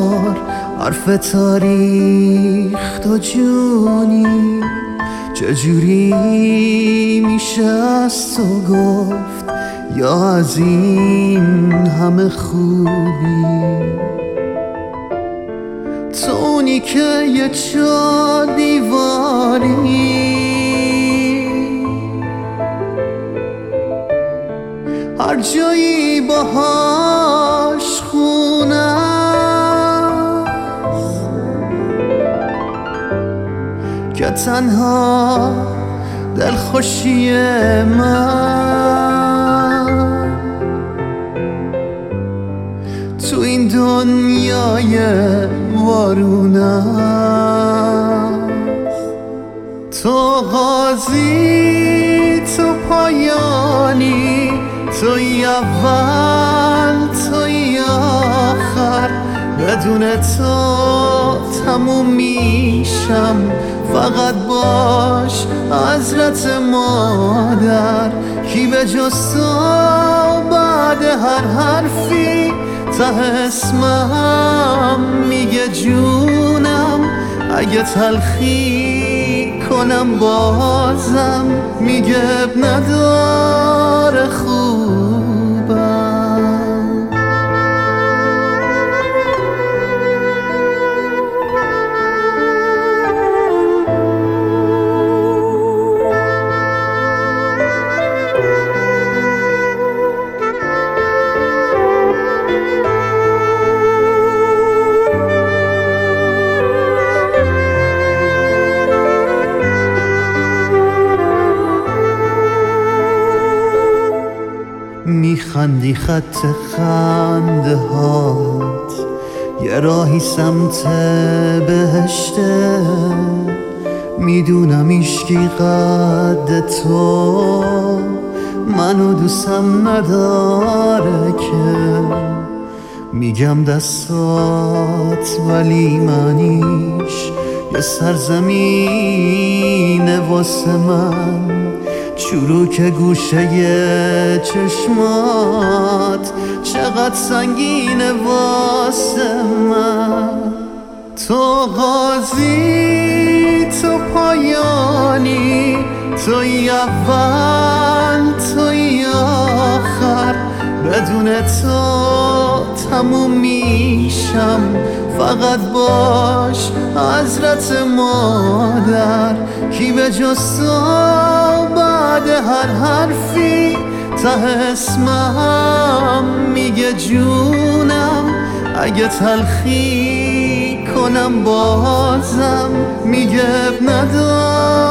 بار حرف تاریخ تو جونی، چجوری میشه از تو گفت یا از این همه خوبی؟ تو اونی که یه چار دیواری هر جایی باهاش خونه است که تنها دلخوشی من تو این دنیای وارونه است. تو غازی، تو پایانی، توی اول توی آخر، بدون تو تموم میشم. فقط باش حضرت مادر، کی به جز تو بعد هر حرفی ته اسمم میگه جونم. اگه تلخی کنم بازم میگه اب نداره خوبم. میخندی خط خنده هات یه راهی سمت بهشته، میدونم ایشکی قد تو منو دوستم نداره که میگم دستات ولی منیش یه سرزمینه واسه من. چروک گوشه چشمات چقدر سنگینه واسه من. تو غازی، تو پایانی، توی اول توی آخر، بدون تو تموم میشم. فقط باش حضرت مادر، کی به جز تو بعد هر حرفی ته اسمم میگه جونم. اگه تلخی کنم بازم میگه اب نداره